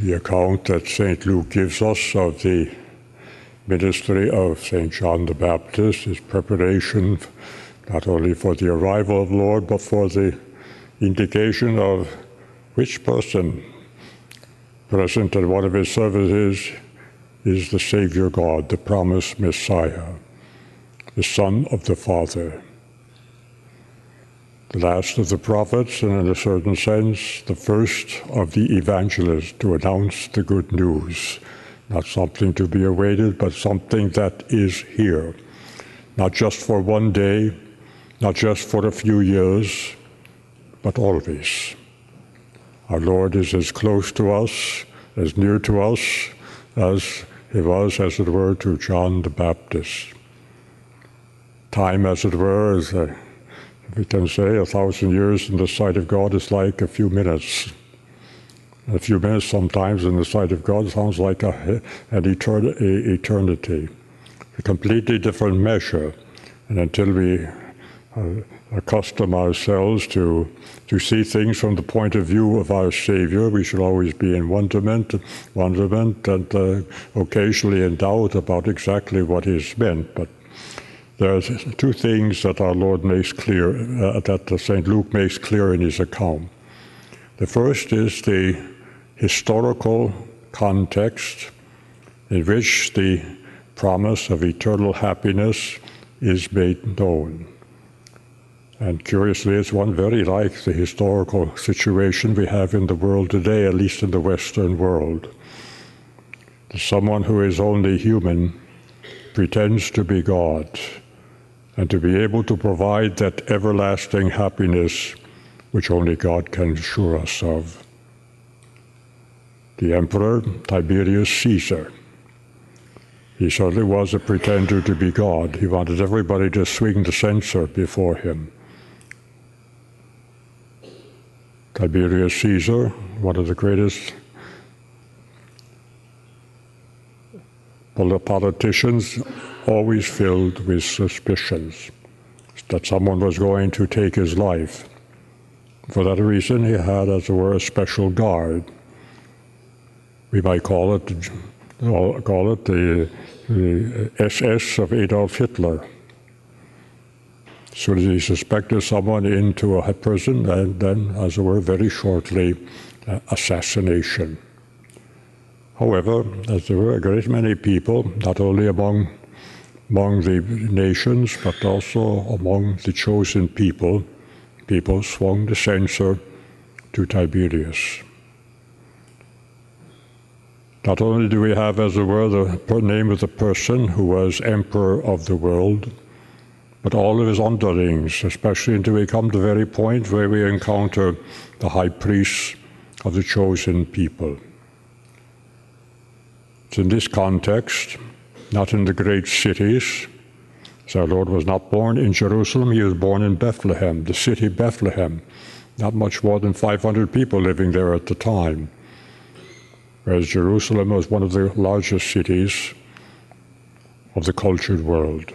The account that St. Luke gives us of the ministry of St. John the Baptist is preparation not only for the arrival of the Lord, but for the indication of which person present at one of his services is the Savior God, the promised Messiah, the Son of the Father. The last of the prophets, and in a certain sense, the first of the evangelists to announce the good news. Not something to be awaited, but something that is here. Not just for one day, not just for a few years, but always. Our Lord is as close to us, as near to us, as he was, as it were, to John the Baptist. Time, as it were, is we can say 1,000 years in the sight of God is like a few minutes. A few minutes sometimes in the sight of God sounds like an eternity, a completely different measure. And until we accustom ourselves to see things from the point of view of our Savior, we should always be in wonderment and occasionally in doubt about exactly what is meant. But there are two things that our Lord makes clear, that St. Luke makes clear in his account. The first is the historical context in which the promise of eternal happiness is made known. And curiously, it's one very like the historical situation we have in the world today, at least in the Western world. Someone who is only human pretends to be God, and to be able to provide that everlasting happiness which only God can assure us of. The Emperor Tiberius Caesar, he certainly was a pretender to be God. He wanted everybody to swing the censer before him. Tiberius Caesar, one of the greatest politicians, always filled with suspicions that someone was going to take his life. For that reason, he had, as it were, a special guard. We might call it the SS of Adolf Hitler. As soon as he suspected someone into a prison, and then, as it were, very shortly, assassination. However, as there were a great many people, not only among the nations, but also among the chosen people swung the censer to Tiberius. Not only do we have, as it were, the name of the person who was emperor of the world, but all of his underlings, especially until we come to the very point where we encounter the high priests of the chosen people. It's in this context, not in the great cities. So our Lord was not born in Jerusalem, he was born in Bethlehem, the city Bethlehem. Not much more than 500 people living there at the time. Whereas Jerusalem was one of the largest cities of the cultured world.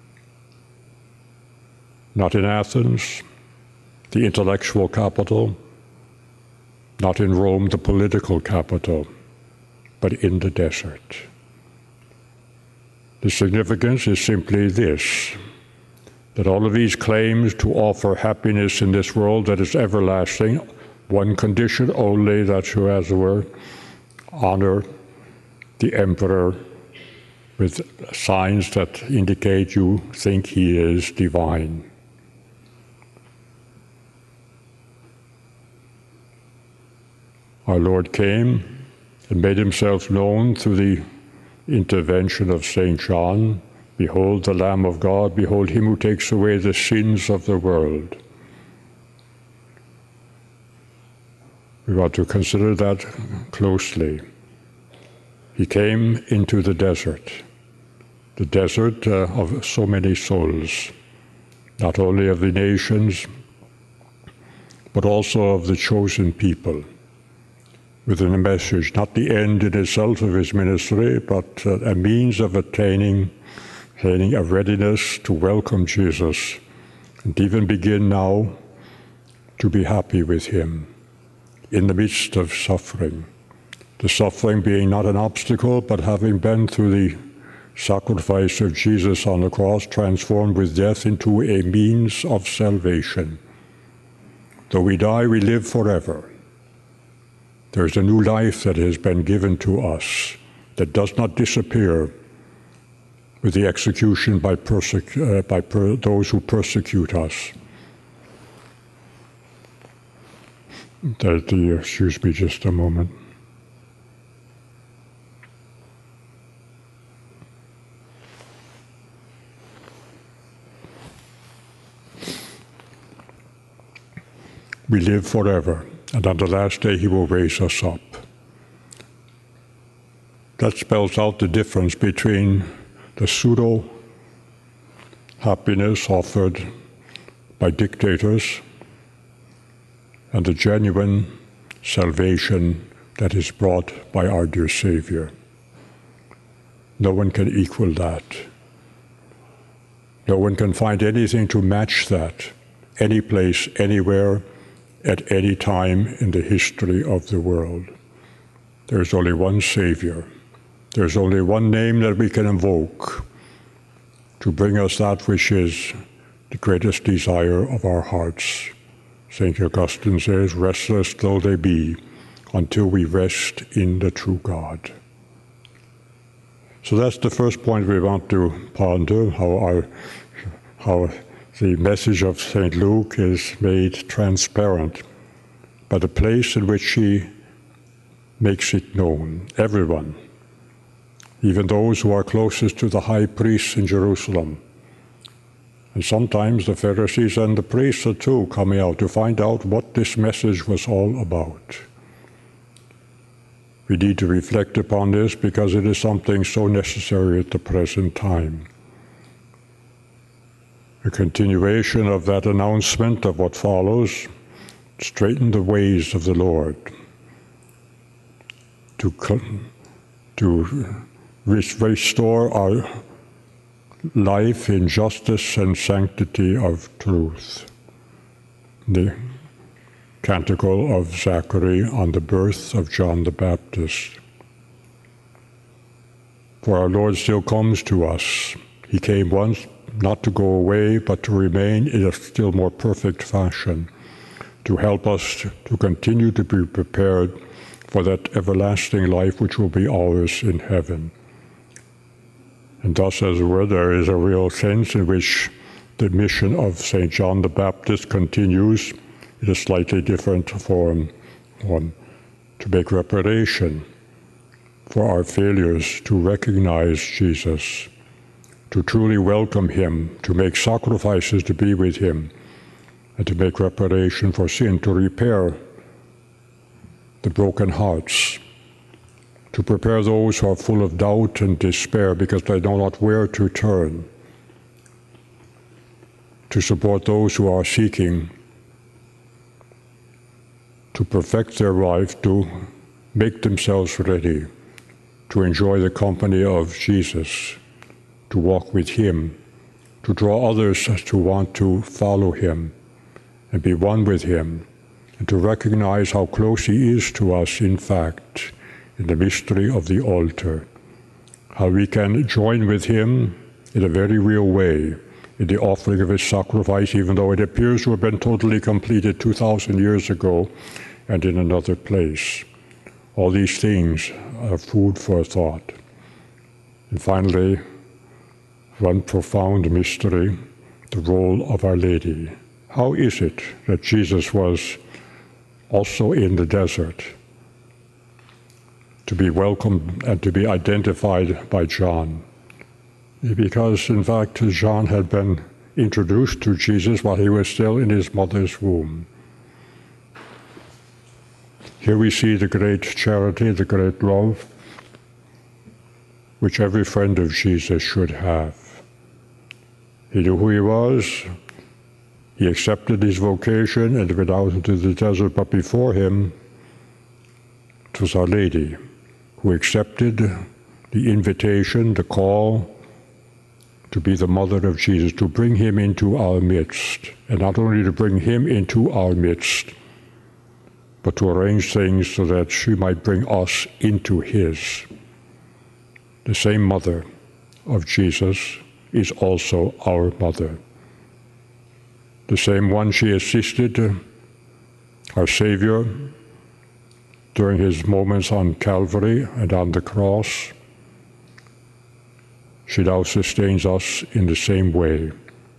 Not in Athens, the intellectual capital, not in Rome, the political capital, but in the desert. The significance is simply this, that all of these claims to offer happiness in this world that is everlasting, one condition only, that you, as it were, honor the emperor with signs that indicate you think he is divine. Our Lord came and made himself known through the intervention of St. John. Behold the Lamb of God, behold him who takes away the sins of the world. We want to consider that closely. He came into the desert of so many souls, not only of the nations, but also of the chosen people, within a message, not the end in itself of his ministry, but a means of attaining a readiness to welcome Jesus and even begin now to be happy with him in the midst of suffering, the suffering being not an obstacle, but having been through the sacrifice of Jesus on the cross, transformed with death into a means of salvation. Though we die, we live forever. There's a new life that has been given to us that does not disappear with the execution by those who persecute us. Excuse me just a moment. We live forever, and on the last day he will raise us up. That spells out the difference between the pseudo-happiness offered by dictators and the genuine salvation that is brought by our dear Savior. No one can equal that. No one can find anything to match that, any place, anywhere, at any time in the history of the world. There's only one Savior. There's only one name that we can invoke to bring us that which is the greatest desire of our hearts. St. Augustine says, restless though they be, until we rest in the true God. So that's the first point we want to ponder, how the message of St. Luke is made transparent by the place in which he makes it known. Everyone, even those who are closest to the high priests in Jerusalem, and sometimes the Pharisees and the priests are too coming out to find out what this message was all about. We need to reflect upon this because it is something so necessary at the present time. A continuation of that announcement of what follows: straighten the ways of the Lord, to restore our life in justice and sanctity of truth. The Canticle of Zachary on the birth of John the Baptist. For our Lord still comes to us. He came once, not to go away, but to remain in a still more perfect fashion, to help us to continue to be prepared for that everlasting life which will be ours in heaven. And thus, as it were, there is a real sense in which the mission of St. John the Baptist continues in a slightly different form, to make reparation for our failures to recognize Jesus, to truly welcome him, to make sacrifices to be with him, and to make reparation for sin, to repair the broken hearts, to prepare those who are full of doubt and despair because they know not where to turn, to support those who are seeking to perfect their life, to make themselves ready, to enjoy the company of Jesus, to walk with him, to draw others to want to follow him and be one with him, and to recognize how close he is to us, in fact, in the mystery of the altar, how we can join with him in a very real way in the offering of his sacrifice, even though it appears to have been totally completed 2,000 years ago and in another place. All these things are food for thought. And finally, one profound mystery, the role of Our Lady. How is it that Jesus was also in the desert, to be welcomed and to be identified by John? Because, in fact, John had been introduced to Jesus while he was still in his mother's womb. Here we see the great charity, the great love, which every friend of Jesus should have. He knew who he was, he accepted his vocation and went out into the desert, but before him, it was Our Lady who accepted the invitation, the call, to be the mother of Jesus, to bring him into our midst, and not only to bring him into our midst, but to arrange things so that she might bring us into his. The same mother of Jesus is also our mother. The same one she assisted, our Savior, during his moments on Calvary and on the cross, she now sustains us in the same way,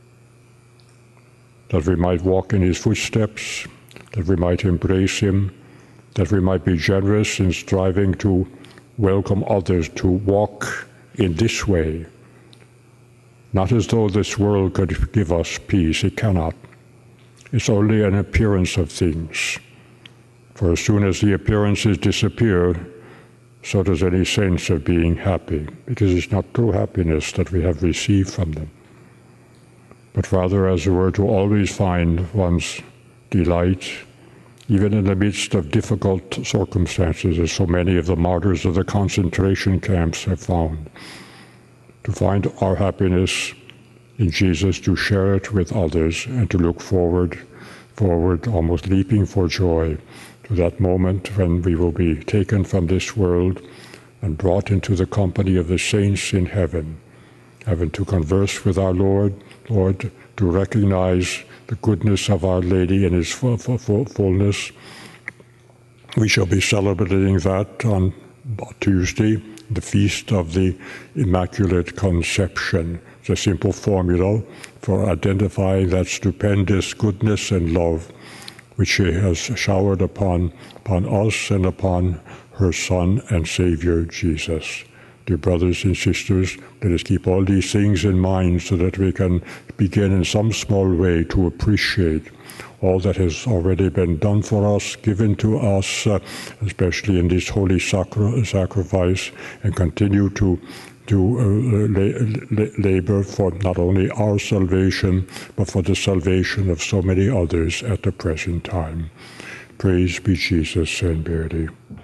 that we might walk in his footsteps, that we might embrace him, that we might be generous in striving to welcome others to walk in this way. Not as though this world could give us peace. It cannot. It's only an appearance of things. For as soon as the appearances disappear, so does any sense of being happy, because it's not true happiness that we have received from them, but rather, as it were, to always find one's delight, even in the midst of difficult circumstances, as so many of the martyrs of the concentration camps have found, to find our happiness in Jesus, to share it with others, and to look forward, almost leaping for joy, to that moment when we will be taken from this world and brought into the company of the saints in heaven, having to converse with our Lord, to recognize the goodness of Our Lady in His fullness. We shall be celebrating that on Tuesday, the Feast of the Immaculate Conception. It's a simple formula for identifying that stupendous goodness and love which she has showered upon us and upon her Son and Savior, Jesus. Dear brothers and sisters, let us keep all these things in mind so that we can begin in some small way to appreciate all that has already been done for us, given to us, especially in this holy sacrifice, and continue to labor for not only our salvation, but for the salvation of so many others at the present time. Praise be Jesus and Mary.